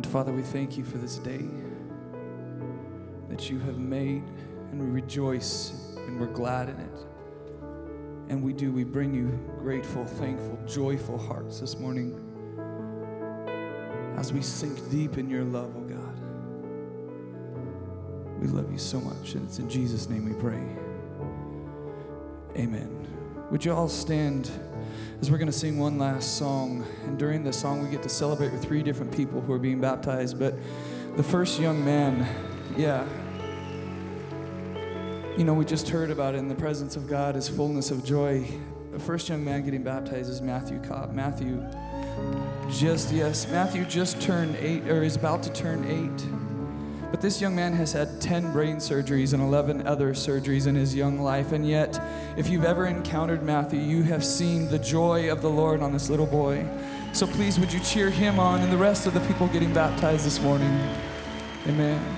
And Father, we thank you for this day that you have made, and we rejoice and we're glad in it. And we bring you grateful, thankful, joyful hearts this morning as we sink deep in your love, oh God. We love you so much, and it's in Jesus' name we pray. Amen. Would you all stand as we're going to sing one last song, and during the song we get to celebrate with 3 different people who are being baptized, but the first young man, you know, we just heard about it. In the presence of God is fullness of joy. The first young man getting baptized is Matthew Cobb. Matthew just turned 8, or is about to turn 8. But this young man has had 10 brain surgeries and 11 other surgeries in his young life. And yet, if you've ever encountered Matthew, you have seen the joy of the Lord on this little boy. So please, would you cheer him on and the rest of the people getting baptized this morning? Amen.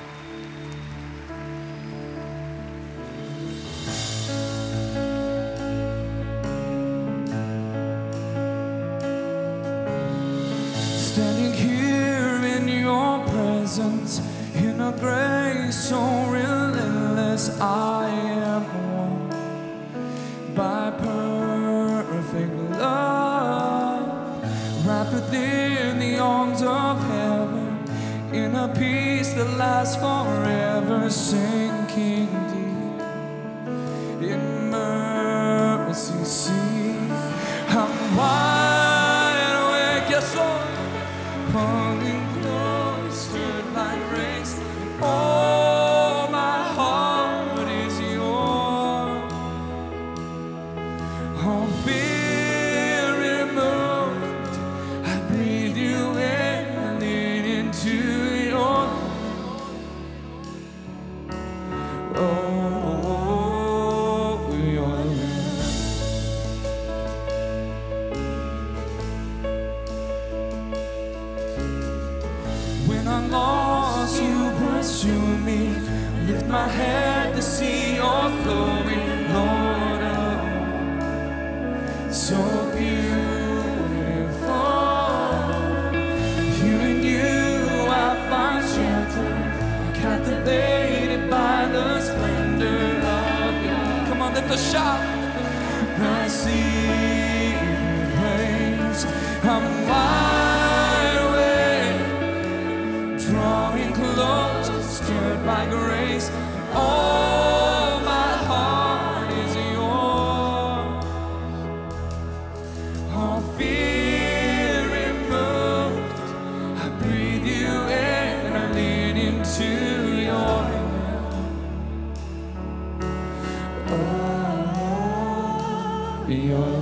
Standing here in your presence, in a grace so relentless, I am won by perfect love, wrapped within the arms of heaven, in a peace that lasts forever, sinking deep in mercy seat. I'm wide awake, yes Lord, falling close, stirred by grace. Oh, my heart is yours. All fear removed, I breathe you in and lean into your. Your when I'm lost, you pursue me. Lift my head to see your glory, Lord. So beautiful. Here in you I find shelter, captivated by the splendor of you. Come on, lift a shout. I see your praise. I'm wide awake, drawing close, stirred by grace. Oh, my heart is yours. All fear removed, I breathe you in and I lean into your hand. Oh, your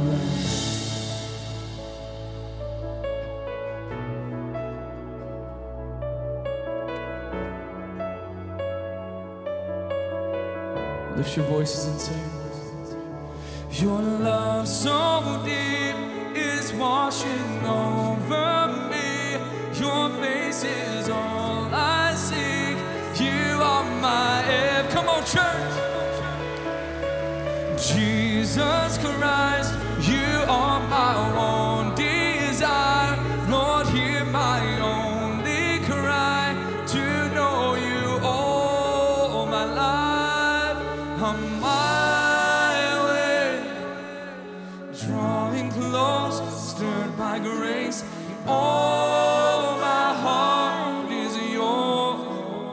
lift your voices and sing. Your love so deep is washing over me. Your face is all I seek. You are my everything. Come on, church. Jesus Christ, you are my one desire. Lord, hear my only cry to know you all my life. I'm my way, drawing close, stirred by grace. Oh, my heart is yours.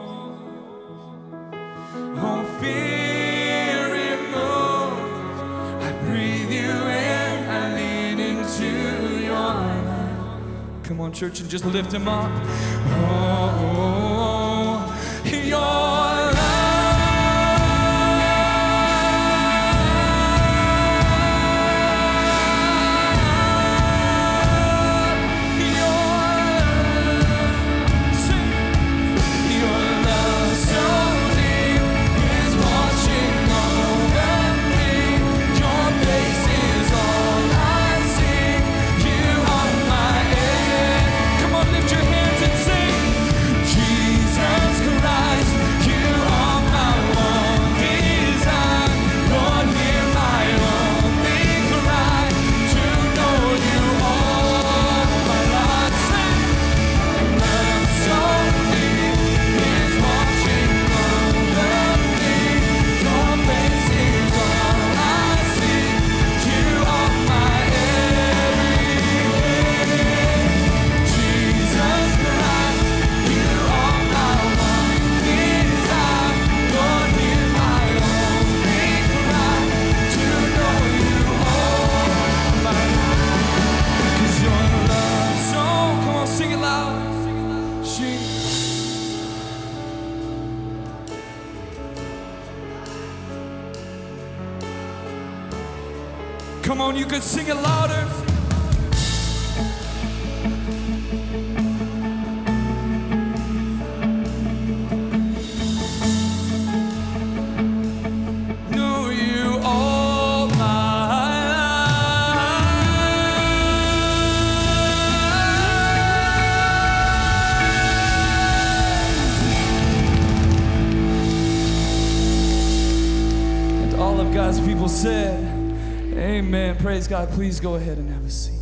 Oh, fear removed, I breathe you in, I lean into your love. Come on, church, and just lift him up. Oh, your love. Jesus Come on, you could sing it louder. Know you all my life. And all of God's people said, amen. Praise God. Please go ahead and have a seat.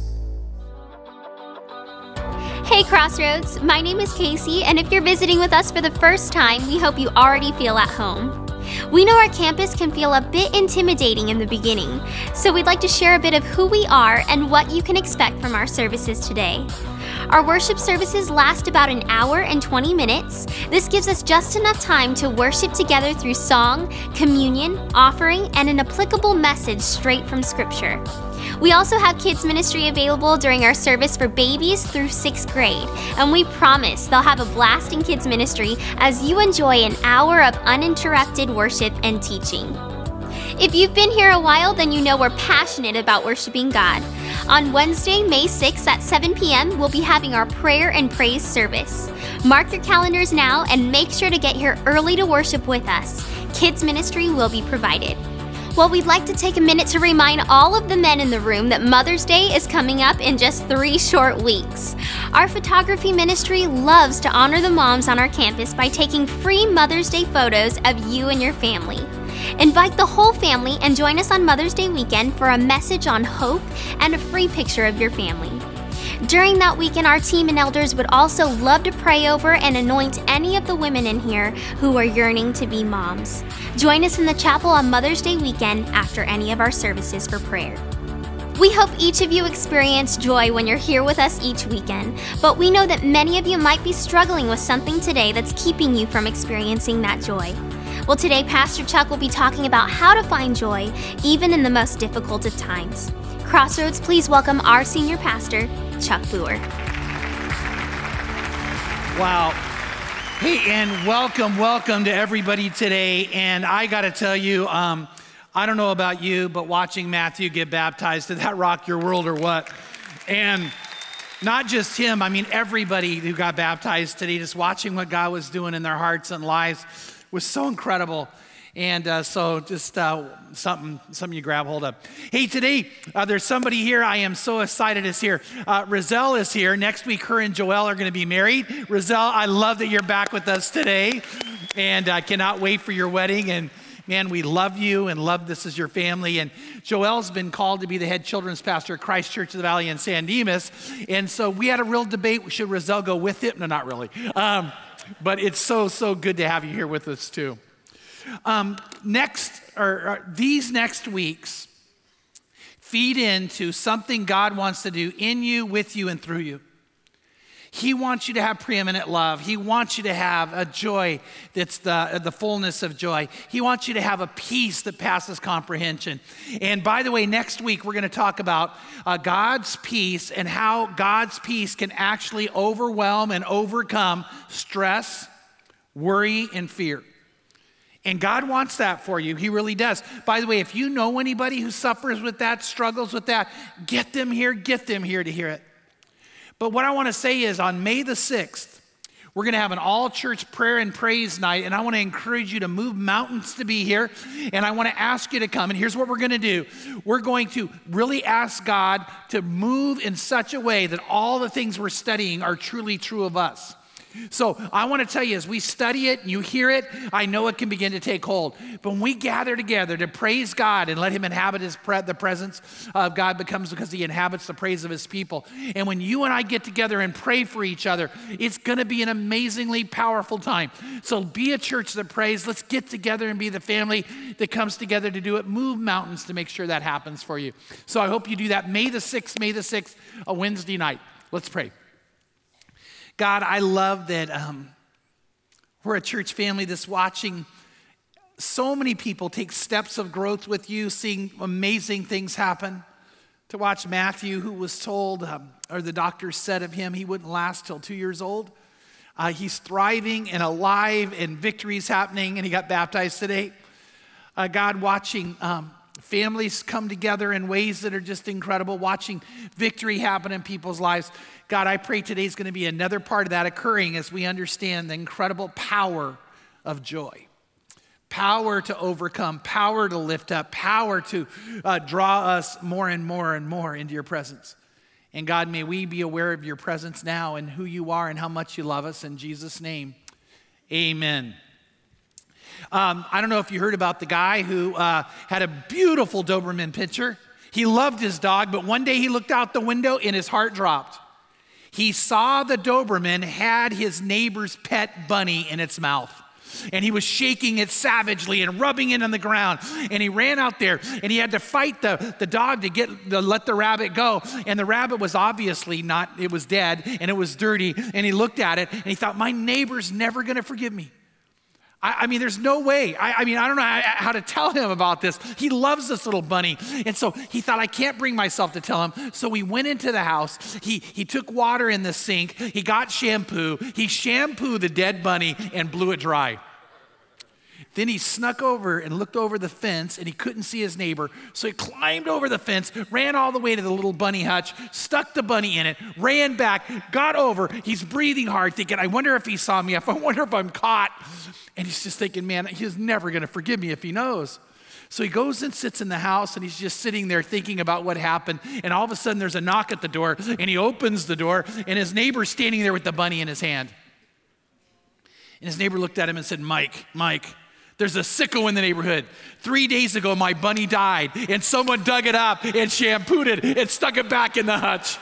Hey Crossroads, my name is Casey, and if you're visiting with us for the first time, we hope you already feel at home. We know our campus can feel a bit intimidating in the beginning, so we'd like to share a bit of who we are and what you can expect from our services today. Our worship services last about an hour and 20 minutes. This gives us just enough time to worship together through song, communion, offering, and an applicable message straight from Scripture. We also have kids ministry available during our service for babies through 6th grade, and we promise they'll have a blast in kids ministry as you enjoy an hour of uninterrupted worship and teaching. If you've been here a while, then you know we're passionate about worshiping God. On Wednesday, May 6th at 7 p.m., we'll be having our prayer and praise service. Mark your calendars now and make sure to get here early to worship with us. Kids ministry will be provided. Well, we'd like to take a minute to remind all of the men in the room that Mother's Day is coming up in just 3 short weeks. Our photography ministry loves to honor the moms on our campus by taking free Mother's Day photos of you and your family. Invite the whole family and join us on Mother's Day weekend for a message on hope and a free picture of your family. During that weekend, our team and elders would also love to pray over and anoint any of the women in here who are yearning to be moms. Join us in the chapel on Mother's Day weekend after any of our services for prayer. We hope each of you experience joy when you're here with us each weekend, but we know that many of you might be struggling with something today that's keeping you from experiencing that joy. Well, today, Pastor Chuck will be talking about how to find joy even in the most difficult of times. Crossroads, please welcome our senior pastor, Chuck Boer. Wow. Hey, and welcome to everybody today. And I got to tell you, I don't know about you, but watching Matthew get baptized, did that rock your world or what? And not just him, I mean everybody who got baptized today, just watching what God was doing in their hearts and lives was so incredible. And so just something you grab hold of. Hey, today there's somebody here I am so excited is here. Roselle is here. Next week, her and Joelle are going to be married. Roselle, I love that you're back with us today. And I cannot wait for your wedding. And man, we love you and love this as your family. And Joelle's been called to be the head children's pastor at Christ Church of the Valley in San Dimas. And so we had a real debate. Should Roselle go with it? No, not really. But it's so good to have you here with us too. These next weeks feed into something God wants to do in you, with you, and through you. He wants you to have preeminent love. He wants you to have a joy that's the fullness of joy. He wants you to have a peace that passes comprehension. And by the way, next week we're going to talk about God's peace and how God's peace can actually overwhelm and overcome stress, worry, and fear. And God wants that for you. He really does. By the way, if you know anybody who suffers with that, struggles with that, get them here to hear it. But what I want to say is on May the 6th, we're going to have an all-church prayer and praise night, and I want to encourage you to move mountains to be here, and I want to ask you to come. And here's what we're going to do. We're going to really ask God to move in such a way that all the things we're studying are truly true of us. So I want to tell you, as we study it and you hear it, I know it can begin to take hold. But when we gather together to praise God and let him inhabit the presence of God becomes because he inhabits the praise of his people. And when you and I get together and pray for each other, it's going to be an amazingly powerful time. So be a church that prays. Let's get together and be the family that comes together to do it. Move mountains to make sure that happens for you. So I hope you do that. May the 6th, a Wednesday night. Let's pray. God, I love that we're a church family that's watching so many people take steps of growth with you, seeing amazing things happen. To watch Matthew, who was told, or the doctor said of him, he wouldn't last till 2 years old. He's thriving and alive and victories happening, and he got baptized today. God, watching Families come together in ways that are just incredible, watching victory happen in people's lives. God, I pray today's going to be another part of that occurring as we understand the incredible power of joy. Power to overcome, power to lift up, power to draw us more and more and more into your presence. And God, may we be aware of your presence now and who you are and how much you love us. In Jesus' name, amen. I don't know if you heard about the guy who had a beautiful Doberman Pinscher. He loved his dog, but one day he looked out the window and his heart dropped. He saw the Doberman had his neighbor's pet bunny in its mouth. And he was shaking it savagely and rubbing it on the ground. And he ran out there and he had to fight the dog to let the rabbit go. And the rabbit was obviously not, it was dead and it was dirty. And he looked at it and he thought, my neighbor's never going to forgive me. I mean, there's no way. I don't know how to tell him about this. He loves this little bunny. And so he thought, I can't bring myself to tell him. So he went into the house. He took water in the sink. He got shampoo. He shampooed the dead bunny and blew it dry. Then he snuck over and looked over the fence, and he couldn't see his neighbor. So he climbed over the fence, ran all the way to the little bunny hutch, stuck the bunny in it, ran back, got over. He's breathing hard, thinking, I wonder if he saw me. I wonder if I'm caught. And he's just thinking, man, he's never going to forgive me if he knows. So he goes and sits in the house, and he's just sitting there thinking about what happened. And all of a sudden, there's a knock at the door, and he opens the door, and his neighbor's standing there with the bunny in his hand. And his neighbor looked at him and said, Mike, there's a sicko in the neighborhood. 3 days ago, my bunny died, and someone dug it up and shampooed it and stuck it back in the hutch.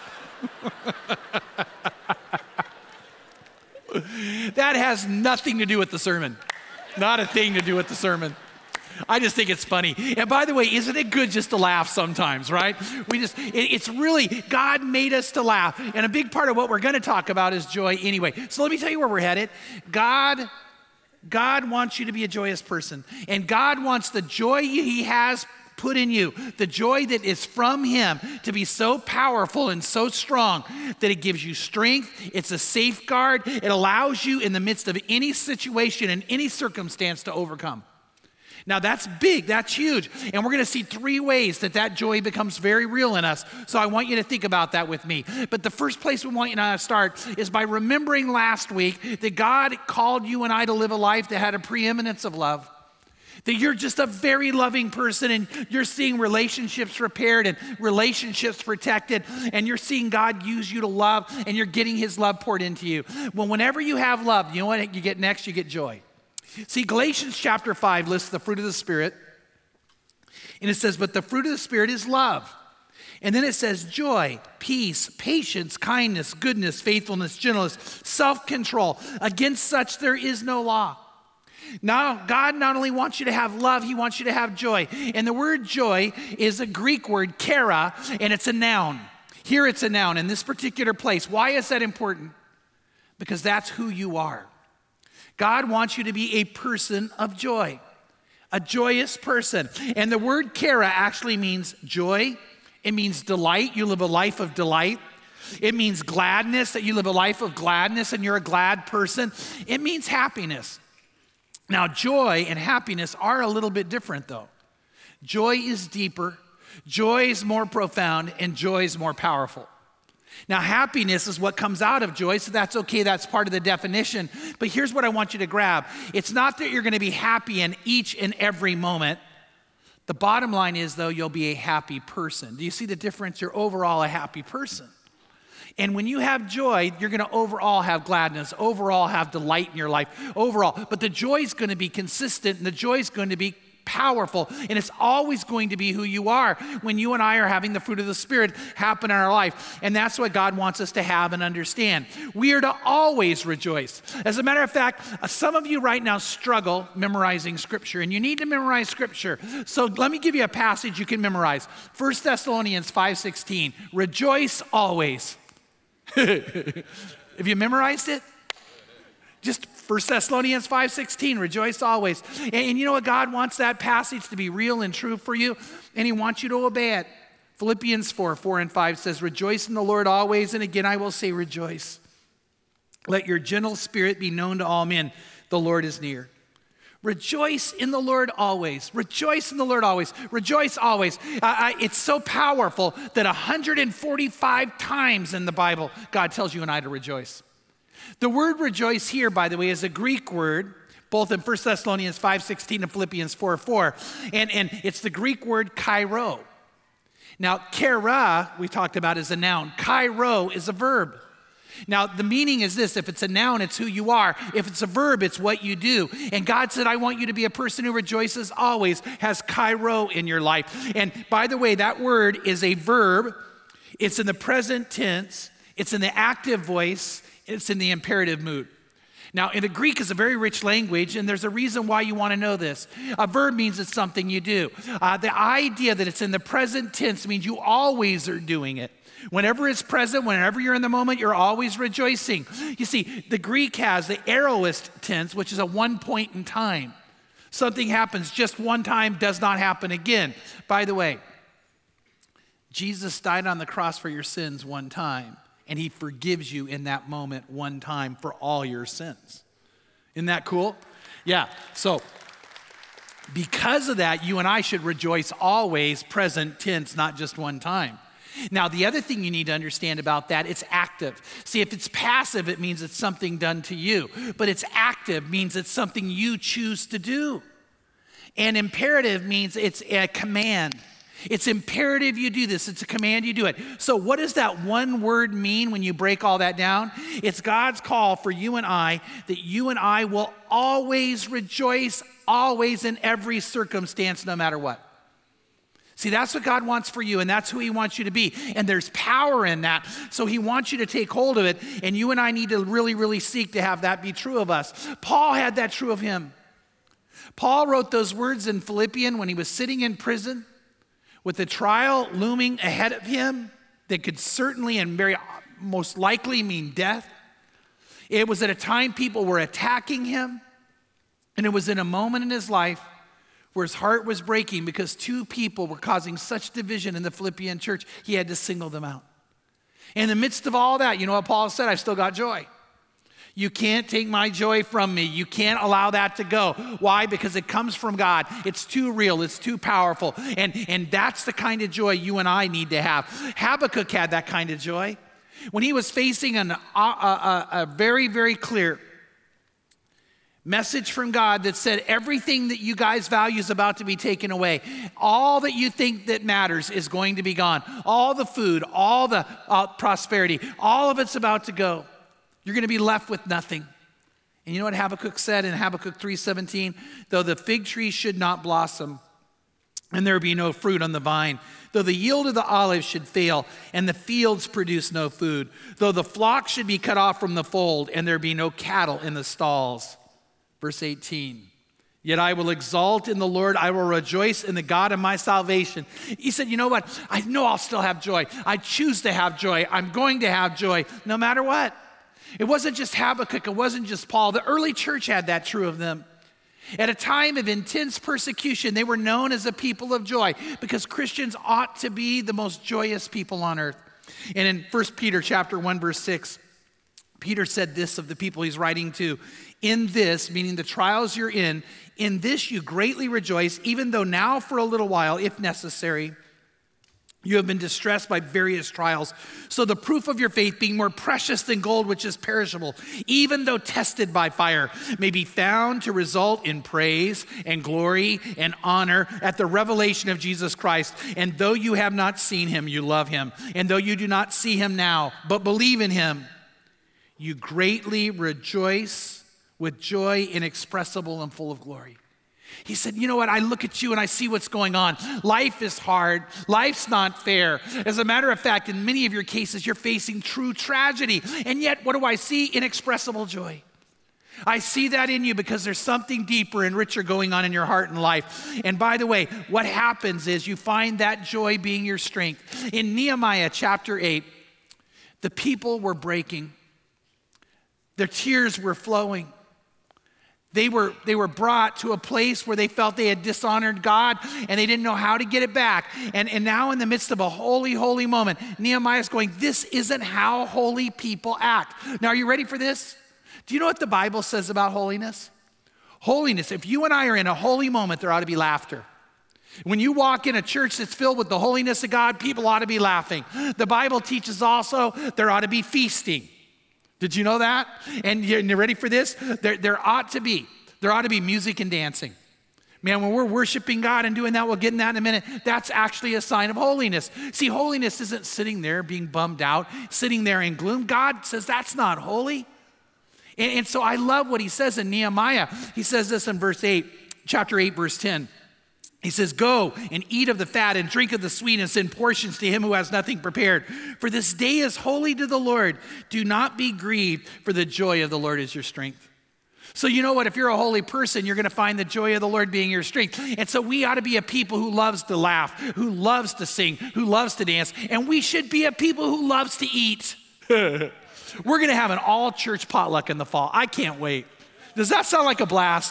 That has nothing to do with the sermon. Not a thing to do with the sermon. I just think it's funny. And by the way, isn't it good just to laugh sometimes, right? It's really, God made us to laugh. And a big part of what we're going to talk about is joy anyway. So let me tell you where we're headed. God wants you to be a joyous person. And God wants the joy he has put in you, the joy that is from him, to be so powerful and so strong that it gives you strength. It's a safeguard. It allows you in the midst of any situation and any circumstance to overcome. Now that's big, that's huge. And we're going to see 3 ways that joy becomes very real in us. So I want you to think about that with me. But the first place we want you to start is by remembering last week that God called you and I to live a life that had a preeminence of love. That you're just a very loving person and you're seeing relationships repaired and relationships protected, and you're seeing God use you to love, and you're getting his love poured into you. Well, whenever you have love, you know what you get next? You get joy. See, Galatians chapter 5 lists the fruit of the Spirit, and it says, but the fruit of the Spirit is love. And then it says joy, peace, patience, kindness, goodness, faithfulness, gentleness, self-control. Against such there is no law. Now, God not only wants you to have love, he wants you to have joy. And the word joy is a Greek word, chara, and it's a noun. Here it's a noun in this particular place. Why is that important? Because that's who you are. God wants you to be a person of joy, a joyous person. And the word chara actually means joy. It means delight. You live a life of delight. It means gladness, that you live a life of gladness and you're a glad person. It means happiness. Now, joy and happiness are a little bit different, though. Joy is deeper, joy is more profound, and joy is more powerful. Now, happiness is what comes out of joy, so that's okay, that's part of the definition. But here's what I want you to grab. It's not that you're going to be happy in each and every moment. The bottom line is, though, you'll be a happy person. Do you see the difference? You're overall a happy person. And when you have joy, you're going to overall have gladness, overall have delight in your life, overall. But the joy is going to be consistent, and the joy is going to be powerful, and it's always going to be who you are when you and I are having the fruit of the Spirit happen in our life. And that's what God wants us to have and understand. We are to always rejoice. As a matter of fact, some of you right now struggle memorizing Scripture, and you need to memorize Scripture. So let me give you a passage you can memorize. 1 Thessalonians 5:16, rejoice always. Have you memorized it? Just 1 Thessalonians 5:16, rejoice always. And you know what? God wants that passage to be real and true for you, and he wants you to obey it. Philippians 4 and 5 says, rejoice in the Lord always, and again I will say rejoice. Let your gentle spirit be known to all men. The Lord is near. Rejoice in the Lord always. Rejoice in the Lord always. Rejoice always. It's so powerful that 145 times in the Bible, God tells you and I to rejoice. The word rejoice here, by the way, is a Greek word, both in 1 Thessalonians 5:16 and Philippians 4:4. And it's the Greek word kairo. Now, kara, we talked about, is a noun. Kairo is a verb. Now, the meaning is this: if it's a noun, it's who you are. If it's a verb, it's what you do. And God said, I want you to be a person who rejoices always, has kairo in your life. And by the way, that word is a verb. It's in the present tense. It's in the active voice. It's in the imperative mood. Now, in the Greek is a very rich language, and there's a reason why you want to know this. A verb means it's something you do. The idea that it's in the present tense means you always are doing it. Whenever it's present, whenever you're in the moment, you're always rejoicing. You see, the Greek has the aorist tense, which is a one point in time. Something happens just one time, does not happen again. By the way, Jesus died on the cross for your sins one time, and he forgives you in that moment one time for all your sins. Isn't that cool? Yeah, so because of that, you and I should rejoice always, present tense, not just one time. Now, the other thing you need to understand about that, it's active. See, if it's passive, it means it's something done to you. But it's active means it's something you choose to do. And imperative means it's a command. It's imperative you do this. It's a command you do it. So what does that one word mean when you break all that down? It's God's call for you and I that you and I will always rejoice, always in every circumstance, no matter what. See, that's what God wants for you, and that's who he wants you to be. And there's power in that. So he wants you to take hold of it, and you and I need to really, really seek to have that be true of us. Paul had that true of him. Paul wrote those words in Philippians when he was sitting in prison with the trial looming ahead of him that could certainly and very most likely mean death. It was at a time people were attacking him, and it was in a moment in his life where his heart was breaking because two people were causing such division in the Philippian church, he had to single them out. In the midst of all that, you know what Paul said? I've still got joy. You can't take my joy from me. You can't allow that to go. Why? Because it comes from God. It's too real. It's too powerful. And that's the kind of joy you and I need to have. Habakkuk had that kind of joy. When he was facing a very, very clear message from God that said everything that you guys value is about to be taken away. All that you think that matters is going to be gone. All the food, all the prosperity, all of it's about to go. You're going to be left with nothing. And you know what Habakkuk said in Habakkuk 3:17? Though the fig tree should not blossom, and there be no fruit on the vine, though the yield of the olive should fail, and the fields produce no food, though the flock should be cut off from the fold, and there be no cattle in the stalls. Verse 18, yet I will exalt in the Lord. I will rejoice in the God of my salvation. He said, you know what? I know I'll still have joy. I choose to have joy. I'm going to have joy no matter what. It wasn't just Habakkuk. It wasn't just Paul. The early church had that true of them. At a time of intense persecution, they were known as a people of joy because Christians ought to be the most joyous people on earth. And in 1 Peter chapter 1, verse 6, Peter said this of the people he's writing to: in this, meaning the trials you're in this you greatly rejoice, even though now for a little while, if necessary, you have been distressed by various trials. So the proof of your faith, being more precious than gold, which is perishable, even though tested by fire, may be found to result in praise and glory and honor at the revelation of Jesus Christ. And though you have not seen him, you love him. And though you do not see him now, but believe in him, you greatly rejoice with joy inexpressible and full of glory. He said, you know what? I look at you and I see what's going on. Life is hard. Life's not fair. As a matter of fact, in many of your cases, you're facing true tragedy. And yet, what do I see? Inexpressible joy. I see that in you because there's something deeper and richer going on in your heart and life. And by the way, what happens is you find that joy being your strength. In Nehemiah chapter 8, the people were breaking. Their tears were flowing. They were brought to a place where they felt they had dishonored God and they didn't know how to get it back. And now in the midst of a holy, holy moment, Nehemiah's going, this isn't how holy people act. Now, are you ready for this? Do you know what the Bible says about holiness? Holiness, if you and I are in a holy moment, there ought to be laughter. When you walk in a church that's filled with the holiness of God, people ought to be laughing. The Bible teaches also there ought to be feasting. Did you know that? And you're ready for this? There ought to be music and dancing. Man, when we're worshiping God and doing that, we'll get in that in a minute. That's actually a sign of holiness. See, holiness isn't sitting there being bummed out, sitting there in gloom. God says that's not holy. And so I love what he says in Nehemiah. He says this in chapter 8, verse 10. He says, go and eat of the fat and drink of the sweet and send portions to him who has nothing prepared. For this day is holy to the Lord. Do not be grieved, for the joy of the Lord is your strength. So you know what? If you're a holy person, you're going to find the joy of the Lord being your strength. And so we ought to be a people who loves to laugh, who loves to sing, who loves to dance. And we should be a people who loves to eat. We're going to have an all-church potluck in the fall. I can't wait. Does that sound like a blast?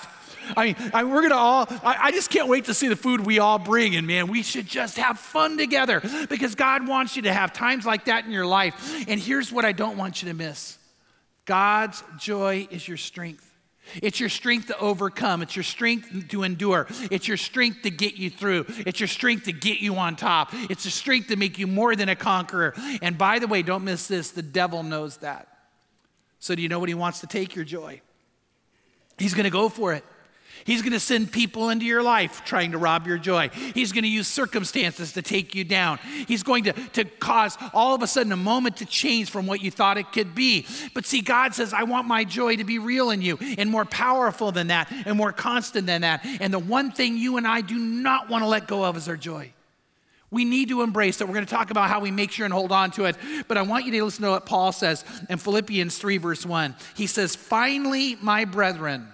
I just can't wait to see the food we all bring. And man, we should just have fun together because God wants you to have times like that in your life. And here's what I don't want you to miss. God's joy is your strength. It's your strength to overcome. It's your strength to endure. It's your strength to get you through. It's your strength to get you on top. It's your strength to make you more than a conqueror. And by the way, don't miss this. The devil knows that. So do you know what he wants to take your joy? He's going to go for it. He's going to send people into your life trying to rob your joy. He's going to use circumstances to take you down. He's going to cause all of a sudden a moment to change from what you thought it could be. But see, God says, I want my joy to be real in you and more powerful than that and more constant than that. And the one thing you and I do not want to let go of is our joy. We need to embrace it. We're going to talk about how we make sure and hold on to it. But I want you to listen to what Paul says in Philippians 3, verse 1. He says, finally, my brethren,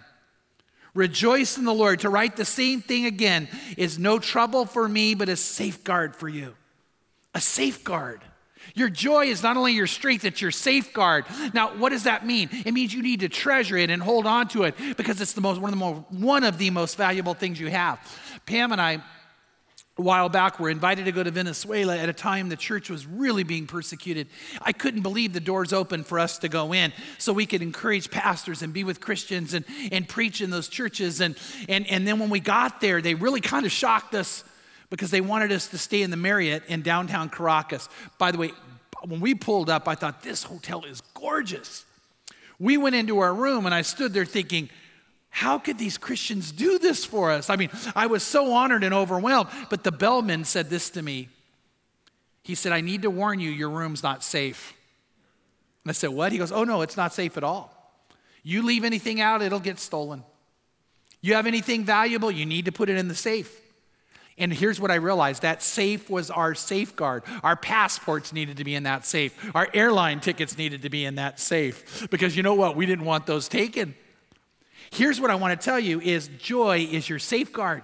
rejoice in the Lord. To write the same thing again is no trouble for me, but a safeguard for you. A safeguard. Your joy is not only your strength, it's your safeguard. Now, what does that mean? It means you need to treasure it and hold on to it because it's one of the most valuable things you have. Pam and I, a while back, were invited to go to Venezuela at a time the church was really being persecuted. I couldn't believe the doors opened for us to go in so we could encourage pastors and be with Christians and preach in those churches. And then when we got there, they really kind of shocked us because they wanted us to stay in the Marriott in downtown Caracas. By the way, when we pulled up, I thought, this hotel is gorgeous. We went into our room and I stood there thinking, how could these Christians do this for us? I mean, I was so honored and overwhelmed. But the bellman said this to me. He said, I need to warn you, your room's not safe. And I said, what? He goes, oh no, it's not safe at all. You leave anything out, it'll get stolen. You have anything valuable, you need to put it in the safe. And here's what I realized. That safe was our safeguard. Our passports needed to be in that safe. Our airline tickets needed to be in that safe. Because you know what? We didn't want those taken. Here's what I want to tell you is joy is your safeguard.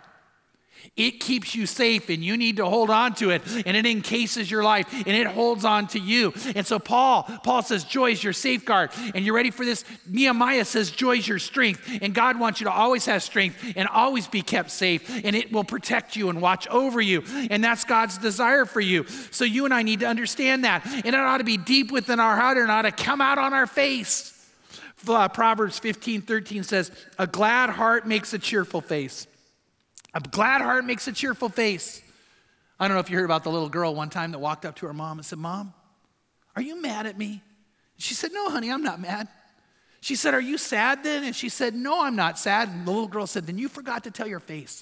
It keeps you safe and you need to hold on to it, and it encases your life and it holds on to you. And so Paul says joy is your safeguard. And you ready for this? Nehemiah says joy is your strength, and God wants you to always have strength and always be kept safe, and it will protect you and watch over you. And that's God's desire for you. So you and I need to understand that. And it ought to be deep within our heart and it ought to come out on our face. Proverbs 15:13 says, a glad heart makes a cheerful face. A glad heart makes a cheerful face. I don't know if you heard about the little girl one time that walked up to her mom and said, Mom, are you mad at me? She said, no, honey, I'm not mad. She said, are you sad then? And she said, no, I'm not sad. And the little girl said, then you forgot to tell your face.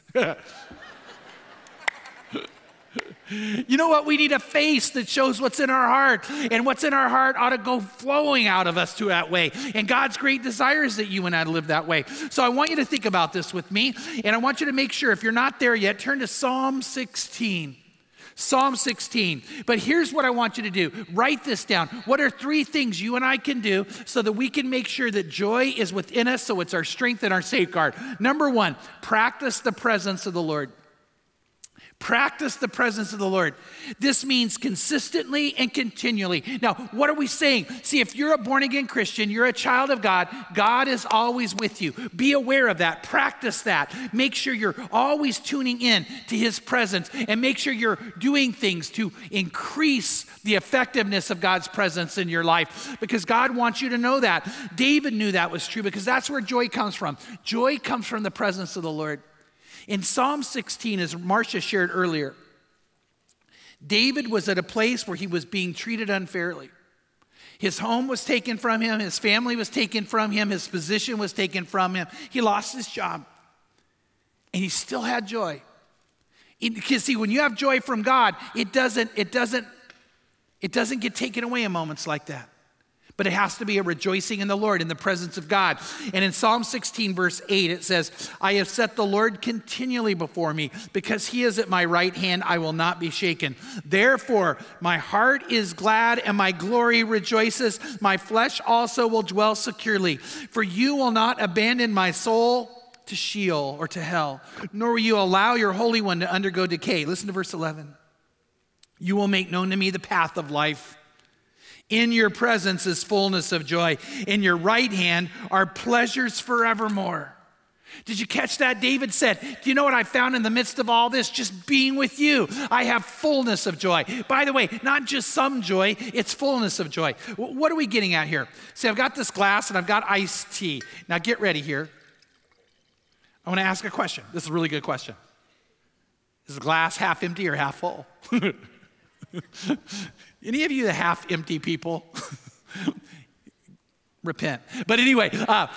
You know what? We need a face that shows what's in our heart. And what's in our heart ought to go flowing out of us to that way. And God's great desire is that you and I live that way. So I want you to think about this with me. And I want you to make sure, if you're not there yet, turn to Psalm 16. Psalm 16. But here's what I want you to do. Write this down. What are 3 things you and I can do so that we can make sure that joy is within us, so it's our strength and our safeguard? Number 1, practice the presence of the Lord. Practice the presence of the Lord. This means consistently and continually. Now, what are we saying? See, if you're a born-again Christian, you're a child of God, God is always with you. Be aware of that. Practice that. Make sure you're always tuning in to his presence, and make sure you're doing things to increase the effectiveness of God's presence in your life, because God wants you to know that. David knew that was true, because that's where joy comes from. Joy comes from the presence of the Lord. In Psalm 16, as Marcia shared earlier, David was at a place where he was being treated unfairly. His home was taken from him, his family was taken from him, his position was taken from him. He lost his job, and he still had joy. Because see, when you have joy from God, it doesn't get taken away in moments like that. But it has to be a rejoicing in the Lord, in the presence of God. And in Psalm 16, verse 8, it says, I have set the Lord continually before me. Because he is at my right hand, I will not be shaken. Therefore, my heart is glad and my glory rejoices. My flesh also will dwell securely. For you will not abandon my soul to Sheol or to hell, nor will you allow your Holy One to undergo decay. Listen to verse 11. You will make known to me the path of life. In your presence is fullness of joy. In your right hand are pleasures forevermore. Did you catch that? David said, do you know what I found in the midst of all this? Just being with you. I have fullness of joy. By the way, not just some joy, it's fullness of joy. What are we getting at here? See, I've got this glass and I've got iced tea. Now get ready here. I want to ask a question. This is a really good question. Is the glass half empty or half full? Any of you the half empty people? Repent. But anyway,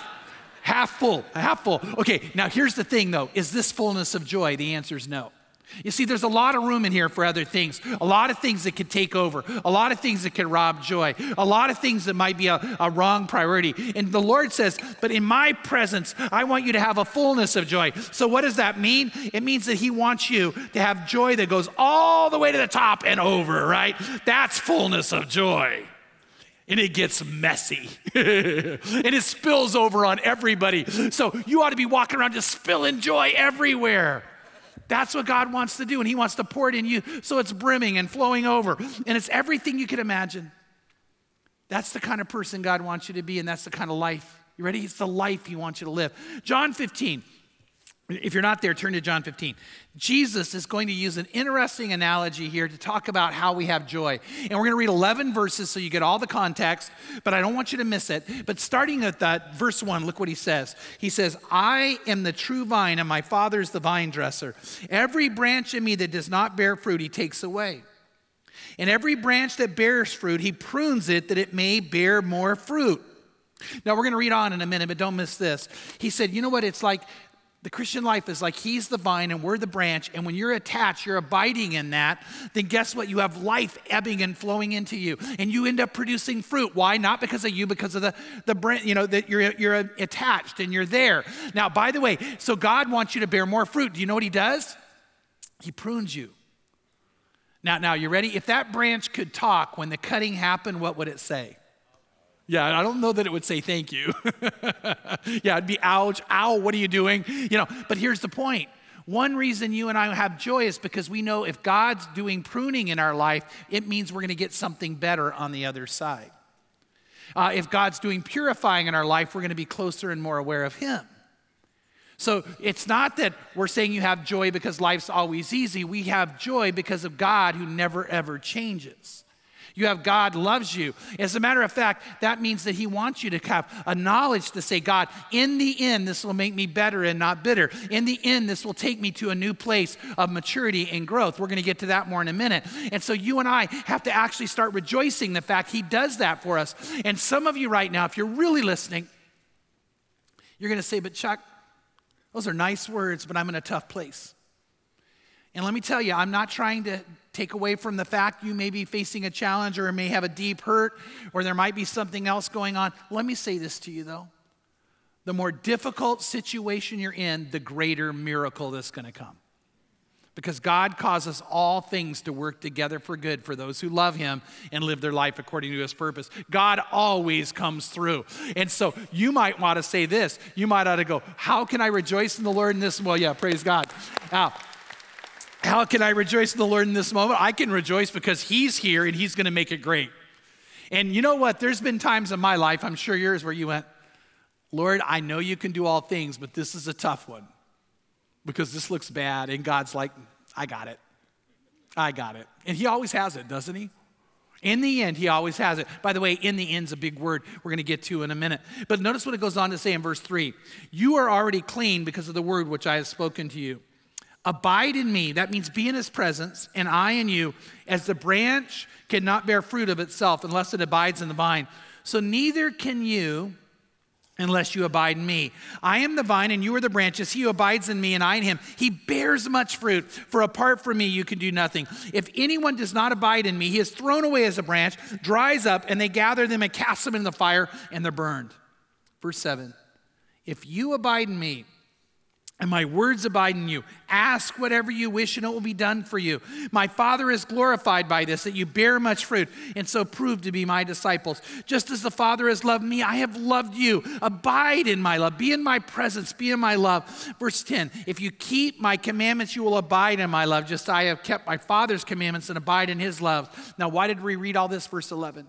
half full. Okay, now here's the thing though. Is this fullness of joy? The answer is no. You see, there's a lot of room in here for other things, a lot of things that could take over, a lot of things that could rob joy, a lot of things that might be a wrong priority. And the Lord says, but in my presence, I want you to have a fullness of joy. So what does that mean? It means that he wants you to have joy that goes all the way to the top and over, right? That's fullness of joy. And it gets messy. And it spills over on everybody. So you ought to be walking around just spilling joy everywhere. That's what God wants to do, and he wants to pour it in you so it's brimming and flowing over, and it's everything you can imagine. That's the kind of person God wants you to be, and that's the kind of life. You ready? It's the life he wants you to live. John 15. If you're not there, turn to John 15. Jesus is going to use an interesting analogy here to talk about how we have joy. And we're going to read 11 verses so you get all the context, but I don't want you to miss it. But starting at that verse 1, look what he says. He says, I am the true vine and my Father is the vine dresser. Every branch in me that does not bear fruit, he takes away. And every branch that bears fruit, he prunes it that it may bear more fruit. Now we're going to read on in a minute, but don't miss this. He said, you know what it's like? The Christian life is like he's the vine and we're the branch, and when you're attached, you're abiding in that, then guess what? You have life ebbing and flowing into you, and you end up producing fruit. Why? Not because of you, because of the branch, that you're attached and you're there. Now, by the way, so God wants you to bear more fruit. Do you know what he does? He prunes you. Now, you ready? If that branch could talk when the cutting happened, what would it say? Yeah, I don't know that it would say thank you. Yeah, it'd be ouch, ow, what are you doing? But here's the point. One reason you and I have joy is because we know if God's doing pruning in our life, it means we're going to get something better on the other side. If God's doing purifying in our life, we're going to be closer and more aware of him. So it's not that we're saying you have joy because life's always easy. We have joy because of God who never, ever changes. You have God loves you. As a matter of fact, that means that he wants you to have a knowledge to say, God, in the end, this will make me better and not bitter. In the end, this will take me to a new place of maturity and growth. We're going to get to that more in a minute. And so you and I have to actually start rejoicing the fact he does that for us. And some of you right now, if you're really listening, you're going to say, but Chuck, those are nice words, but I'm in a tough place. And let me tell you, I'm not trying to take away from the fact you may be facing a challenge or may have a deep hurt or there might be something else going on. Let me say this to you though. The more difficult situation you're in, the greater miracle that's going to come. Because God causes all things to work together for good for those who love him and live their life according to his purpose. God always comes through. And so you might want to say this. You might ought to go, how can I rejoice in the Lord in this? Well, yeah, praise God. Now, How can I rejoice in the Lord in this moment? I can rejoice because he's here and he's going to make it great. And you know what? There's been times in my life, I'm sure yours, where you went, Lord, I know you can do all things, but this is a tough one because this looks bad. And God's like, I got it. I got it. And he always has it, doesn't he? In the end, he always has it. By the way, in the end's a big word we're going to get to in a minute. But notice what it goes on to say in verse 3. You are already clean because of the word which I have spoken to you. Abide in me, that means be in his presence, and I in you, as the branch cannot bear fruit of itself unless it abides in the vine. So neither can you unless you abide in me. I am the vine and you are the branches. He who abides in me and I in him, he bears much fruit. For apart from me, you can do nothing. If anyone does not abide in me, he is thrown away as a branch, dries up, and they gather them and cast them in the fire, and they're burned. Verse 7, if you abide in me, and my words abide in you. Ask whatever you wish, and it will be done for you. My Father is glorified by this, that you bear much fruit, and so prove to be my disciples. Just as the Father has loved me, I have loved you. Abide in my love. Be in my presence. Be in my love. Verse 10, if you keep my commandments, you will abide in my love, just as I have kept my Father's commandments and abide in his love. Now, why did we read all this? Verse 11.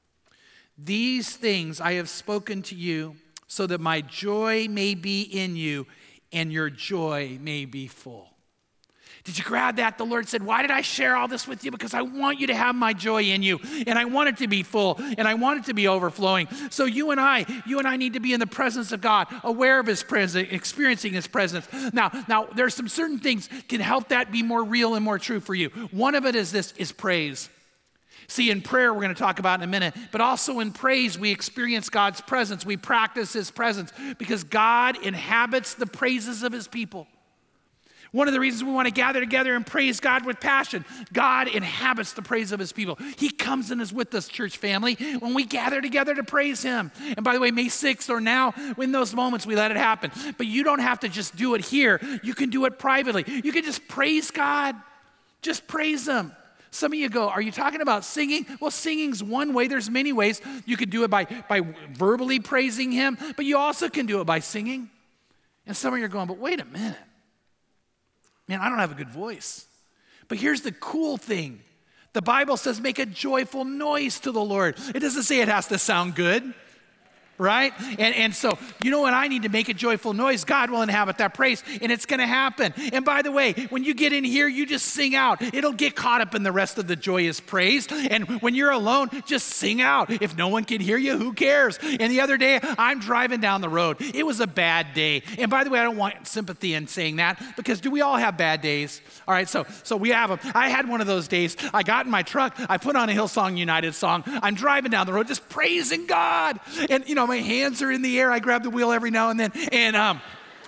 These things I have spoken to you, so that my joy may be in you, and your joy may be full. Did you grab that? The Lord said, why did I share all this with you? Because I want you to have my joy in you, and I want it to be full, and I want it to be overflowing. So you and I need to be in the presence of God, aware of his presence, experiencing his presence. Now there's some certain things can help that be more real and more true for you. One of it is praise. See, in prayer, we're going to talk about in a minute, but also in praise, we experience God's presence. We practice his presence because God inhabits the praises of his people. One of the reasons we want to gather together and praise God with passion, God inhabits the praise of his people. He comes and is with us, church family, when we gather together to praise him. And by the way, May 6th or now, in those moments, we let it happen. But you don't have to just do it here. You can do it privately. You can just praise God. Just praise him. Some of you go, are you talking about singing? Well, singing's one way. There's many ways. You could do it by verbally praising him, but you also can do it by singing. And some of you are going, but wait a minute. Man, I don't have a good voice. But here's the cool thing. The Bible says make a joyful noise to the Lord. It doesn't say it has to sound good. Right? And so, you know what? I need to make a joyful noise. God will inhabit that praise, and it's going to happen. And by the way, when you get in here, you just sing out. It'll get caught up in the rest of the joyous praise. And when you're alone, just sing out. If no one can hear you, who cares? And the other day, I'm driving down the road. It was a bad day. And by the way, I don't want sympathy in saying that, because do we all have bad days? All right, so we have them. I had one of those days. I got in my truck. I put on a Hillsong United song. I'm driving down the road just praising God. And, you know, my hands are in the air. I grab the wheel every now and then. And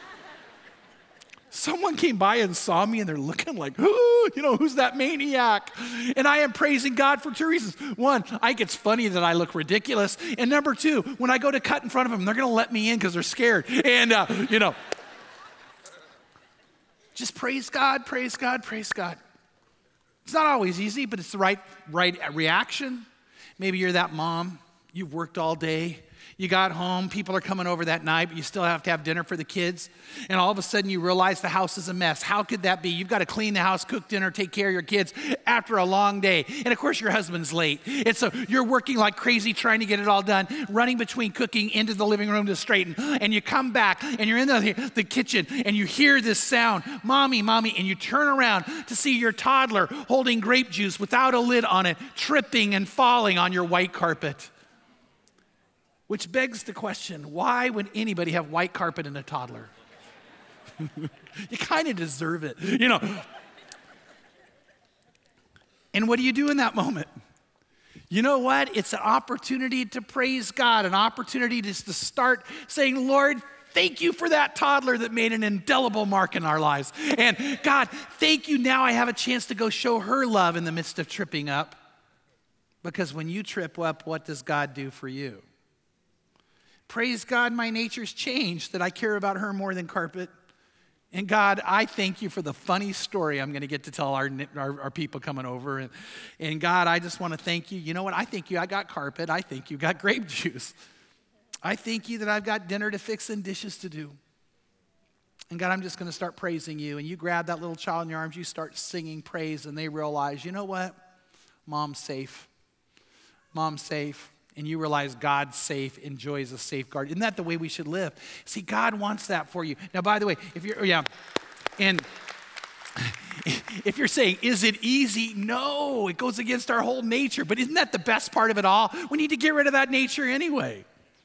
someone came by and saw me, and they're looking like, ooh, you know, who's that maniac? And I am praising God for two reasons. One, I think it's funny that I look ridiculous. And number two, when I go to cut in front of them, they're going to let me in because they're scared. And, you know, just praise God, praise God, praise God. It's not always easy, but it's the right reaction. Maybe you're that mom. You've worked all day. You got home, people are coming over that night, but you still have to have dinner for the kids. And all of a sudden you realize the house is a mess. How could that be? You've got to clean the house, cook dinner, take care of your kids after a long day. And of course your husband's late. And so you're working like crazy trying to get it all done, running between cooking into the living room to straighten. And you come back and you're in the kitchen and you hear this sound, mommy, mommy, and you turn around to see your toddler holding grape juice without a lid on it, tripping and falling on your white carpet. Which begs the question, why would anybody have white carpet and a toddler? You kind of deserve it, you know. And what do you do in that moment? You know what? It's an opportunity to praise God, an opportunity to start saying, Lord, thank you for that toddler that made an indelible mark in our lives. And God, thank you. Now I have a chance to go show her love in the midst of tripping up. Because when you trip up, what does God do for you? Praise God, my nature's changed, that I care about her more than carpet. And God, I thank you for the funny story I'm going to get to tell our people coming over. And God, I just want to thank you. You know what? I thank you I got carpet. I thank you got grape juice. I thank you that I've got dinner to fix and dishes to do. And God, I'm just going to start praising you. And you grab that little child in your arms, you start singing praise, and they realize, you know what? Mom's safe. Mom's safe. And you realize God's safe, enjoys a safeguard. Isn't that the way we should live? See, God wants that for you. Now, by the way, if you're saying, is it easy? No, it goes against our whole nature. But isn't that the best part of it all? We need to get rid of that nature anyway.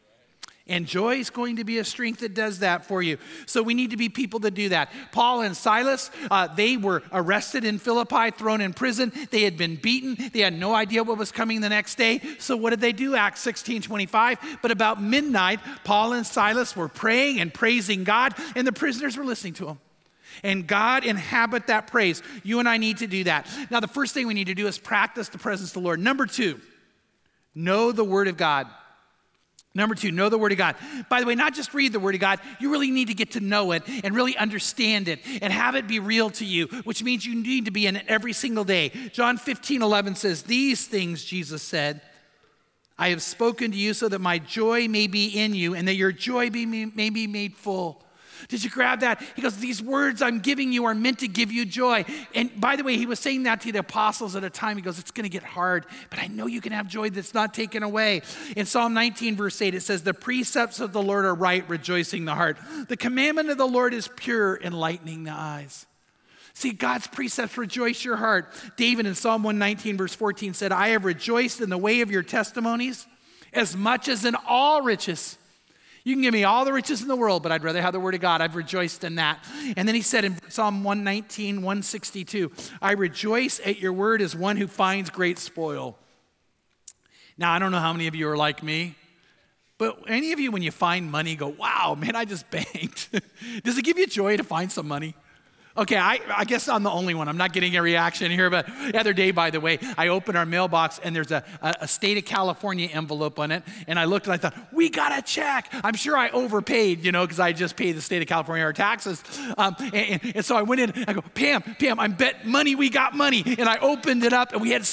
And joy is going to be a strength that does that for you. So we need to be people that do that. Paul and Silas, they were arrested in Philippi, thrown in prison. They had been beaten. They had no idea what was coming the next day. So what did they do? Acts 16:25. But about midnight, Paul and Silas were praying and praising God, and the prisoners were listening to them. And God inhabit that praise. You and I need to do that. Now, the first thing we need to do is practice the presence of the Lord. Number 2, know the Word of God. Number 2, know the Word of God. By the way, not just read the Word of God, you really need to get to know it and really understand it and have it be real to you, which means you need to be in it every single day. John 15:11 says, "These things," Jesus said, "I have spoken to you so that my joy may be in you and that your joy may be made full." Did you grab that? He goes, these words I'm giving you are meant to give you joy. And by the way, he was saying that to the apostles at a time. He goes, it's going to get hard, but I know you can have joy that's not taken away. In Psalm 19, verse 8, it says, the precepts of the Lord are right, rejoicing the heart. The commandment of the Lord is pure, enlightening the eyes. See, God's precepts rejoice your heart. David in Psalm 119, verse 14 said, I have rejoiced in the way of your testimonies as much as in all riches. You can give me all the riches in the world, but I'd rather have the Word of God. I've rejoiced in that. And then he said in Psalm 119, 162, I rejoice at your word as one who finds great spoil. Now, I don't know how many of you are like me, but any of you, when you find money, go, wow, man, I just banked. Does it give you joy to find some money? Okay, I guess I'm the only one. I'm not getting a reaction here, but the other day, by the way, I opened our mailbox and there's a state of California envelope on it. And I looked and I thought, we got a check. I'm sure I overpaid, because I just paid the state of California our taxes. And so I went in and I go, Pam, I bet money we got money. And I opened it up and we had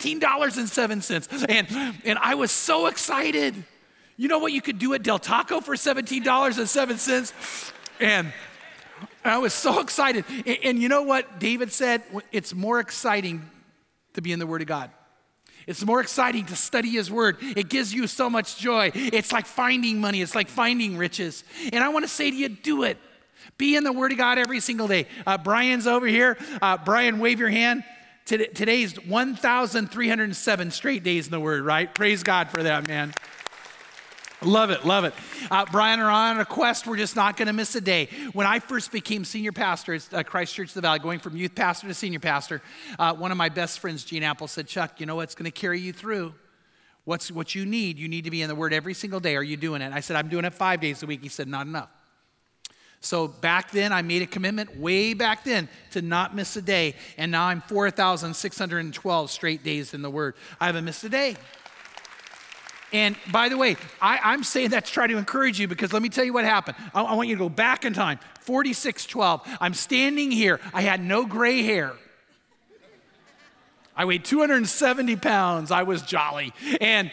$17.07. And I was so excited. You know what you could do at Del Taco for $17.07? And I was so excited. And you know what David said? It's more exciting to be in the Word of God. It's more exciting to study His Word. It gives you so much joy. It's like finding money. It's like finding riches. And I want to say to you, do it. Be in the Word of God every single day. Brian's over here. Brian, wave your hand. Today's 1,307 straight days in the Word, right? Praise God for that, man. Love it. Brian and I are on a quest. We're just not going to miss a day. When I first became senior pastor at Christ Church of the Valley, going from youth pastor to senior pastor, one of my best friends, Gene Apple, said, Chuck, you know what's going to carry you through? What you need? You need to be in the Word every single day. Are you doing it? I said, I'm doing it 5 days a week. He said, not enough. So back then, I made a commitment way back then to not miss a day. And now I'm 4,612 straight days in the Word. I haven't missed a day. And by the way, I'm saying that to try to encourage you, because let me tell you what happened. I want you to go back in time, 46:12. I'm standing here. I had no gray hair. I weighed 270 pounds. I was jolly. And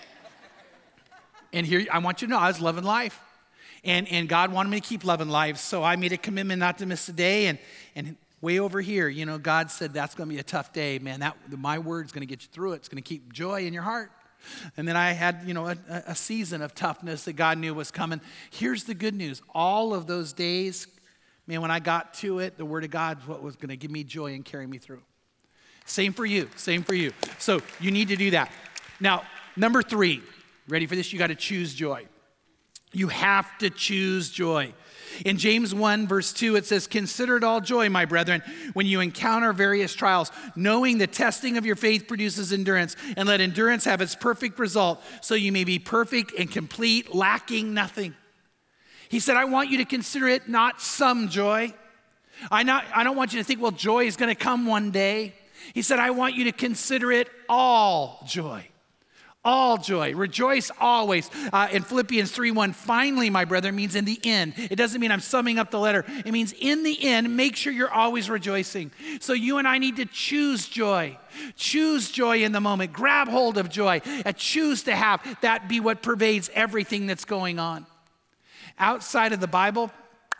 here, I want you to know, I was loving life. And God wanted me to keep loving life, so I made a commitment not to miss a day. And way over here, God said, that's going to be a tough day, man. My word's going to get you through it. It's going to keep joy in your heart. And then I had, a season of toughness that God knew was coming. Here's the good news. All of those days, man, when I got to it, the Word of God is what was going to give me joy and carry me through. Same for you. So you need to do that. Now, number 3, ready for this? You got to choose joy. You have to choose joy. In James 1, verse 2, it says, consider it all joy, my brethren, when you encounter various trials, knowing the testing of your faith produces endurance, and let endurance have its perfect result, so you may be perfect and complete, lacking nothing. He said, I want you to consider it not some joy. I don't want you to think, well, joy is going to come one day. He said, I want you to consider it all joy. All joy. Rejoice always. In Philippians 3:1, finally, my brother, means in the end. It doesn't mean I'm summing up the letter. It means in the end, make sure you're always rejoicing. So you and I need to choose joy. Choose joy in the moment. Grab hold of joy. Choose to have that be what pervades everything that's going on. Outside of the Bible,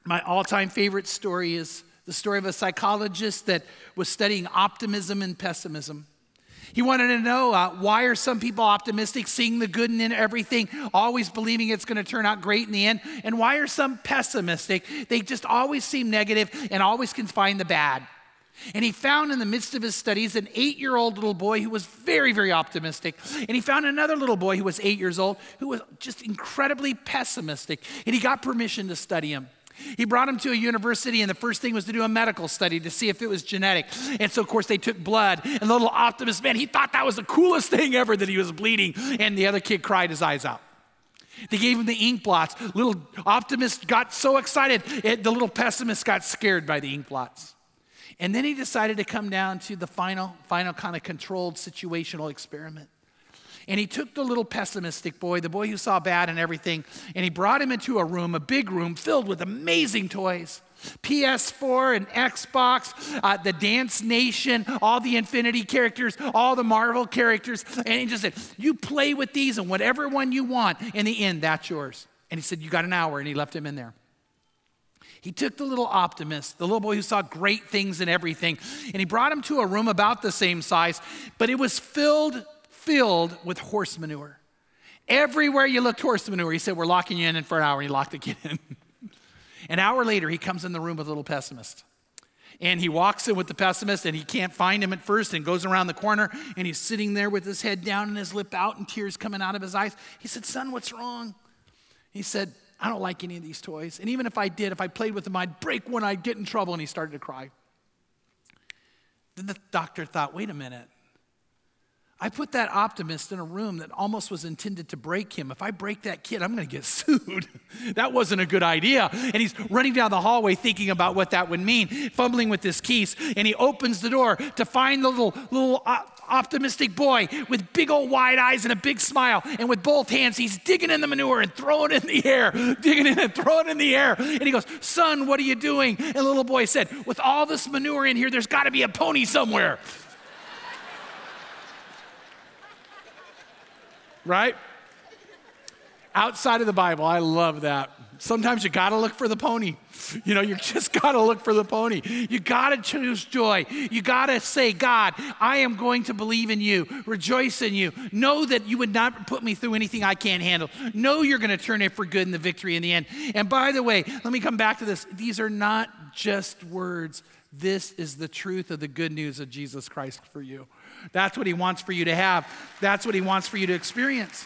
My all-time favorite story is the story of a psychologist that was studying optimism and pessimism. He wanted to know why are some people optimistic, seeing the good in everything, always believing it's going to turn out great in the end, and why are some pessimistic? They just always seem negative and always can find the bad. And he found in the midst of his studies an 8-year-old little boy who was very, very optimistic. And he found another little boy who was 8 years old who was just incredibly pessimistic. And he got permission to study him. He brought him to a university, and the first thing was to do a medical study to see if it was genetic. And so, of course, they took blood. And the little optimist, man, he thought that was the coolest thing ever that he was bleeding. And the other kid cried his eyes out. They gave him the ink blots. Little optimist got so excited, the little pessimist got scared by the ink blots. And then he decided to come down to the final kind of controlled situational experiment. And he took the little pessimistic boy, the boy who saw bad and everything, and he brought him into a room, a big room filled with amazing toys. PS4 and Xbox, the Dance Nation, all the Infinity characters, all the Marvel characters. And he just said, you play with these and whatever one you want, in the end, that's yours. And he said, you got an hour, and he left him in there. He took the little optimist, the little boy who saw great things in everything, and he brought him to a room about the same size, but it was filled with horse manure. Everywhere you looked, horse manure. He said, we're locking you in for an hour, and he locked the kid in. An hour later, he comes in the room with a little pessimist. And he walks in with the pessimist, and he can't find him at first, and goes around the corner, and he's sitting there with his head down and his lip out and tears coming out of his eyes. He said, son, what's wrong? He said, I don't like any of these toys. And even if I did, if I played with them, I'd break one, I'd get in trouble. And he started to cry. Then the doctor thought, wait a minute. I put that optimist in a room that almost was intended to break him. If I break that kid, I'm going to get sued. That wasn't a good idea. And he's running down the hallway thinking about what that would mean, fumbling with his keys. And he opens the door to find the little optimistic boy with big old wide eyes and a big smile. And with both hands, he's digging in the manure and throwing it in the air, digging in and throwing it in the air. And he goes, son, what are you doing? And the little boy said, with all this manure in here, there's got to be a pony somewhere. Right? Outside of the Bible, I love that. Sometimes you gotta look for the pony. You know, you just gotta look for the pony. You gotta choose joy. You gotta say, God, I am going to believe in you, rejoice in you. Know that you would not put me through anything I can't handle. Know you're gonna turn it for good in the victory in the end. And by the way, let me come back to this. These are not just words. This is the truth of the good news of Jesus Christ for you. That's what he wants for you to have. That's what he wants for you to experience.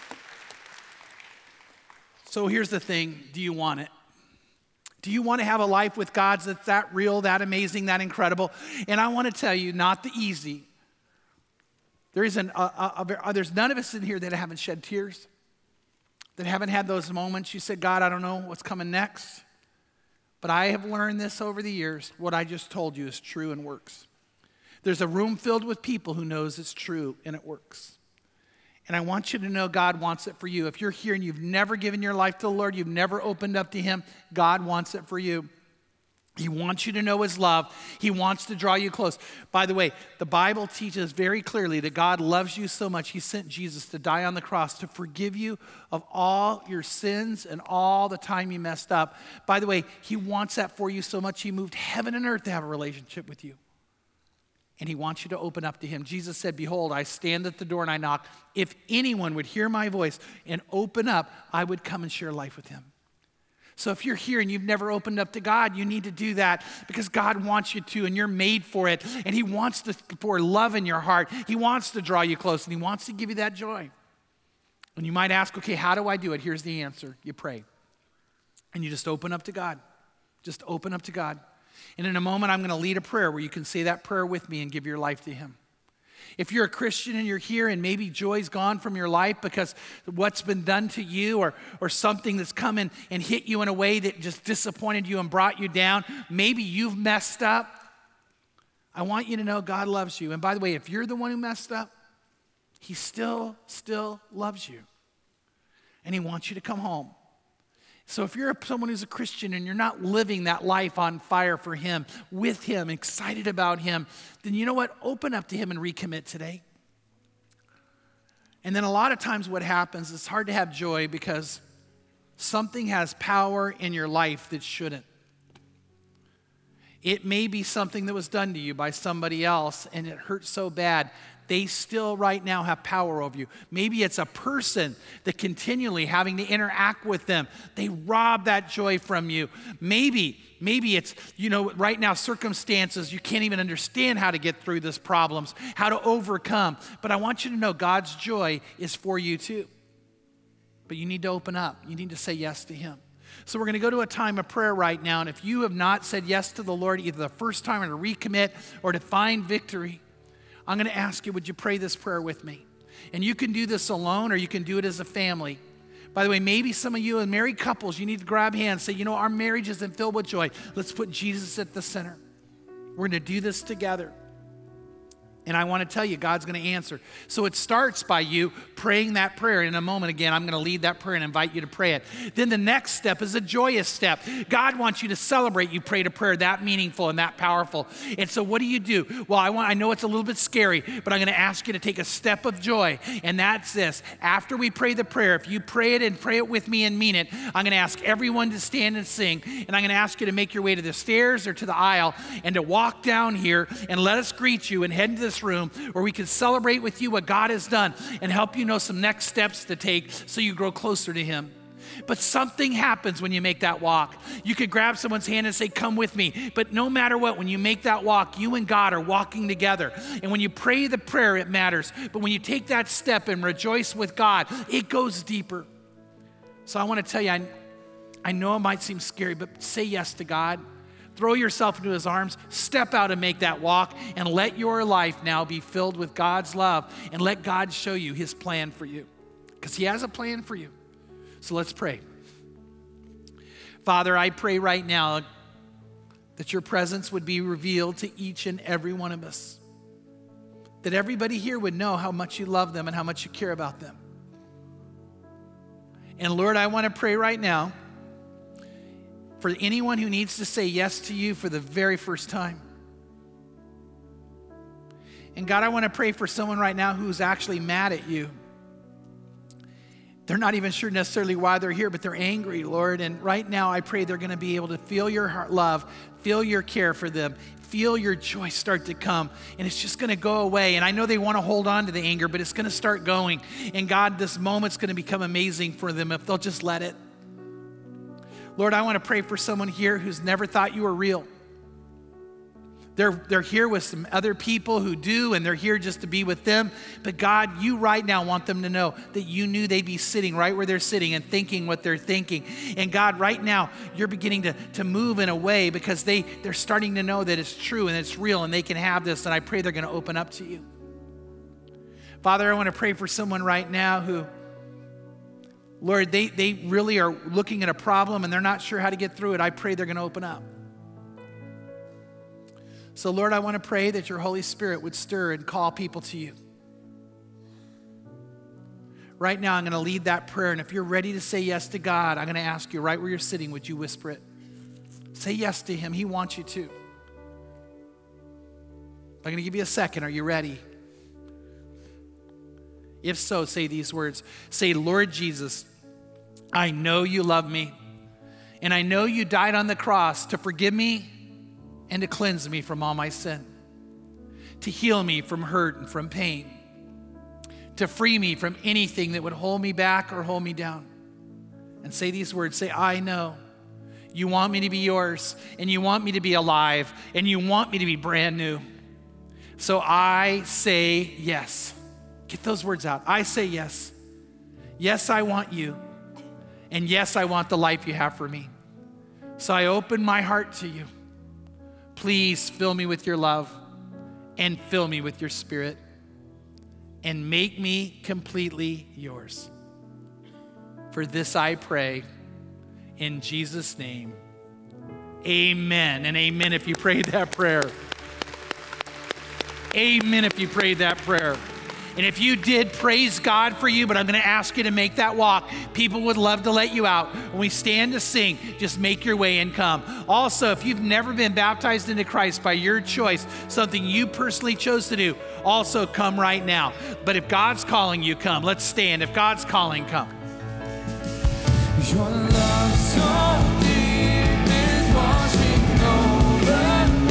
So here's the thing. Do you want it? Do you want to have a life with God that's that real, that amazing, that incredible? And I want to tell you, not the easy. There's none of us in here that haven't shed tears, that haven't had those moments. You said, God, I don't know what's coming next. But I have learned this over the years. What I just told you is true and works. There's a room filled with people who knows it's true and it works. And I want you to know God wants it for you. If you're here and you've never given your life to the Lord, you've never opened up to him, God wants it for you. He wants you to know his love. He wants to draw you close. By the way, the Bible teaches very clearly that God loves you so much, he sent Jesus to die on the cross to forgive you of all your sins and all the time you messed up. By the way, he wants that for you so much, he moved heaven and earth to have a relationship with you. And he wants you to open up to him. Jesus said, behold, I stand at the door and I knock. If anyone would hear my voice and open up, I would come and share life with him. So if you're here and you've never opened up to God, you need to do that because God wants you to and you're made for it. And he wants to pour love in your heart. He wants to draw you close and he wants to give you that joy. And you might ask, okay, how do I do it? Here's the answer. You pray. And you just open up to God. Just open up to God. And in a moment, I'm going to lead a prayer where you can say that prayer with me and give your life to him. If you're a Christian and you're here and maybe joy's gone from your life because what's been done to you or something that's come in and hit you in a way that just disappointed you and brought you down, maybe you've messed up, I want you to know God loves you. And by the way, if you're the one who messed up, he still loves you. And he wants you to come home. So if you're someone who's a Christian and you're not living that life on fire for him, with him, excited about him, then you know what? Open up to him and recommit today. And then a lot of times what happens, it's hard to have joy because something has power in your life that shouldn't. It may be something that was done to you by somebody else and it hurts so bad. They still right now have power over you. Maybe it's a person that continually having to interact with them, they rob that joy from you. Maybe it's, right now circumstances, you can't even understand how to get through these problems, how to overcome. But I want you to know God's joy is for you too. But you need to open up. You need to say yes to him. So we're going to go to a time of prayer right now. And if you have not said yes to the Lord, either the first time or to recommit or to find victory, I'm going to ask you, would you pray this prayer with me? And you can do this alone or you can do it as a family. By the way, maybe some of you and married couples, you need to grab hands, say, our marriage isn't filled with joy. Let's put Jesus at the center. We're going to do this together. And I want to tell you, God's going to answer. So it starts by you praying that prayer. In a moment, again, I'm going to lead that prayer and invite you to pray it. Then the next step is a joyous step. God wants you to celebrate you prayed a prayer that meaningful and that powerful. And so what do you do? Well, I know it's a little bit scary, but I'm going to ask you to take a step of joy. And that's this. After we pray the prayer, if you pray it and pray it with me and mean it, I'm going to ask everyone to stand and sing. And I'm going to ask you to make your way to the stairs or to the aisle and to walk down here and let us greet you and head into this room where we can celebrate with you what God has done and help you know some next steps to take so you grow closer to him. But something happens when you make that walk. You could grab someone's hand and say, come with me. But no matter what, when you make that walk, you and God are walking together. And when you pray the prayer, it matters. But when you take that step and rejoice with God, it goes deeper. So I want to tell you, I know it might seem scary, but say yes to God. Throw yourself into his arms, step out and make that walk, and let your life now be filled with God's love, and let God show you his plan for you, because he has a plan for you. So let's pray. Father, I pray right now that your presence would be revealed to each and every one of us, that everybody here would know how much you love them and how much you care about them. And Lord, I want to pray right now for anyone who needs to say yes to you for the very first time. And God, I want to pray for someone right now who's actually mad at you. They're not even sure necessarily why they're here, but they're angry, Lord. And right now I pray they're going to be able to feel your heart, love, feel your care for them, feel your joy start to come, and it's just going to go away. And I know they want to hold on to the anger, but it's going to start going. And God, this moment's going to become amazing for them if they'll just let it. Lord, I want to pray for someone here who's never thought you were real. They're here with some other people who do, and they're here just to be with them. But God, you right now want them to know that you knew they'd be sitting right where they're sitting and thinking what they're thinking. And God, right now, you're beginning to move in a way because they're starting to know that it's true and it's real and they can have this. And I pray they're going to open up to you. Father, I want to pray for someone right now who, Lord, they really are looking at a problem and they're not sure how to get through it. I pray they're going to open up. So, Lord, I want to pray that your Holy Spirit would stir and call people to you. Right now, I'm going to lead that prayer. And if you're ready to say yes to God, I'm going to ask you right where you're sitting, would you whisper it? Say yes to him. He wants you to. I'm going to give you a second. Are you ready? If so, say these words. Say, Lord Jesus, I know you love me, and I know you died on the cross to forgive me and to cleanse me from all my sin, to heal me from hurt and from pain, to free me from anything that would hold me back or hold me down. And say these words. Say, I know you want me to be yours, and you want me to be alive, and you want me to be brand new. So I say yes. Get those words out. I say yes. Yes, I want you. And yes, I want the life you have for me. So I open my heart to you. Please fill me with your love and fill me with your spirit and make me completely yours. For this I pray in Jesus' name. Amen and amen if you prayed that prayer. Amen if you prayed that prayer. And if you did, praise God for you, but I'm going to ask you to make that walk. People would love to let you out. When we stand to sing, just make your way and come. Also, if you've never been baptized into Christ by your choice, something you personally chose to do, also come right now. But if God's calling you, come. Let's stand. If God's calling, come. Your love so deep is washing over me.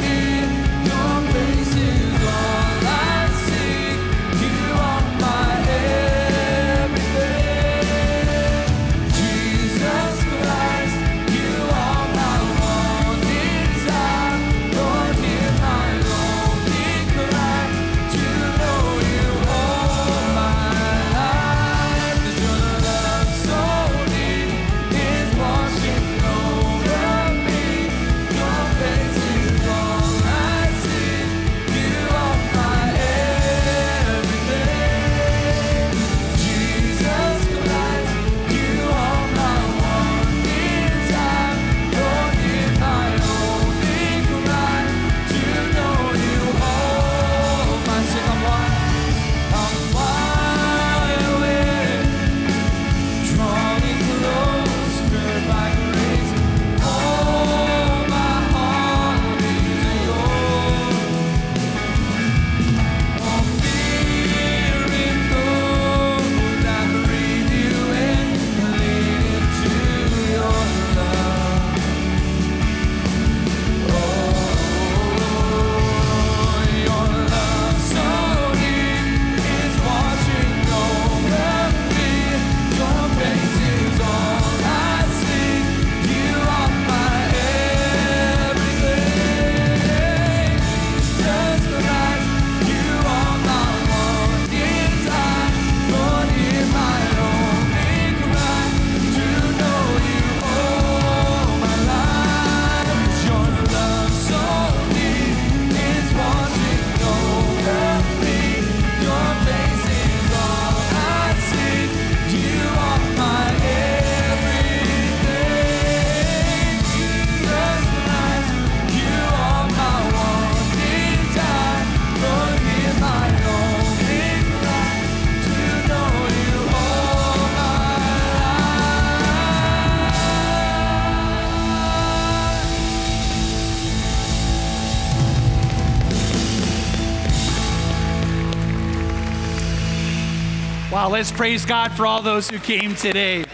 Wow, let's praise God for all those who came today.